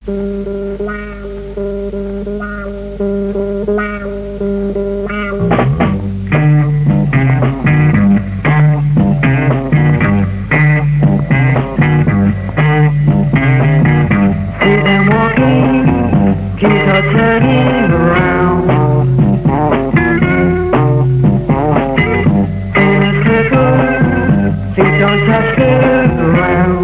them walking, keys are turning around. In a circle, feet don't touch the ground.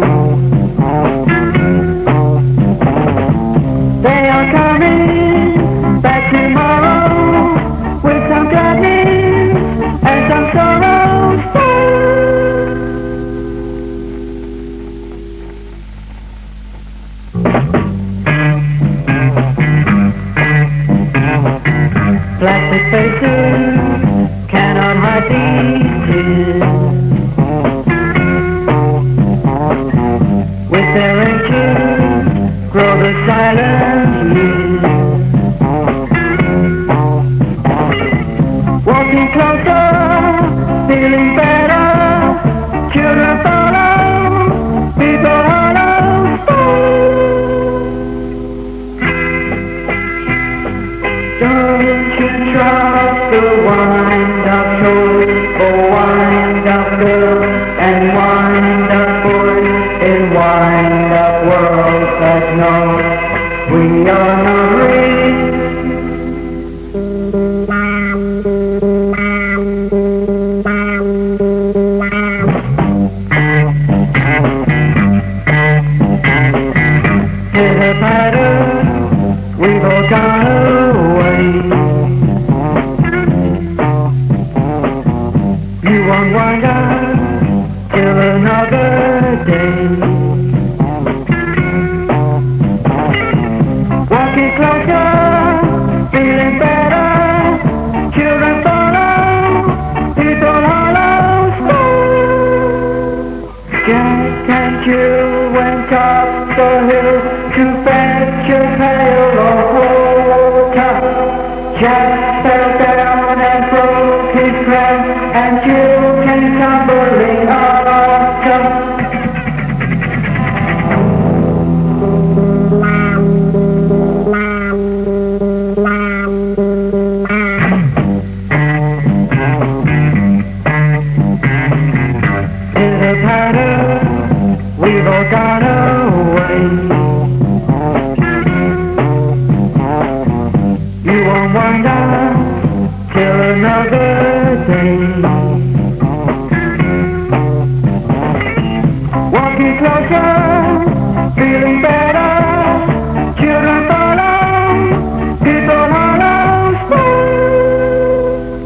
They are coming back tomorrow with some good news and some sorrows too. Plastic faces cannot hide these tears. With their inches grow the silent years. Walking closer, feeling better. Children follow, people hollow stone. Don't you trust the wind-up toys for wind-up girls and wind-up boys in wind-up worlds that know we are not real. Pitter-patter, we've all gone away. You won't wonder till another day. Walking closer, feeling better. Children follow, people hollow stone. Jack and Jill went up the hill to fetch a pail of water. Jack fell down and broke his crown, and Jill came tumbling after. Pitter-patter, we've all gone away. You won't wonder till another day. Walking closer, feeling better. Children follow, people hollow spoon.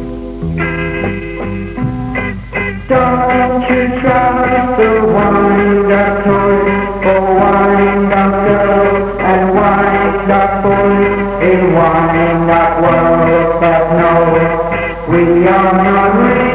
Don't you trust the wind-up toys for wind-up girls and wind-up boys in wind-up worlds that know we are not real.